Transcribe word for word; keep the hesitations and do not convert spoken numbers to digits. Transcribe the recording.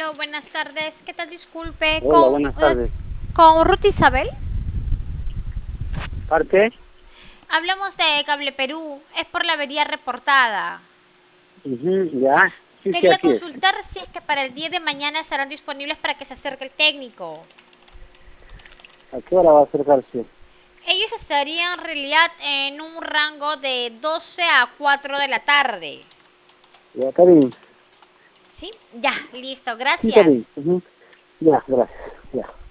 Aló, buenas tardes. ¿Qué tal? Disculpe, Hola, con, buenas eh, tardes. con Ruth Isabel. ¿Parte? Hablamos de Cable Perú. Es por la avería reportada. Ujú, ya. Sí, sí, Quería aquí es. consultar si es que para el día de mañana estarán disponibles para que se acerque el técnico. ¿A qué hora va a acercarse? Ellos estarían en realidad en un rango de doce a cuatro de la tarde. Ya, está bien. ¿Sí? Ya, listo. Sí, está bien. Gracias. Ujú. Ya, gracias. Ya.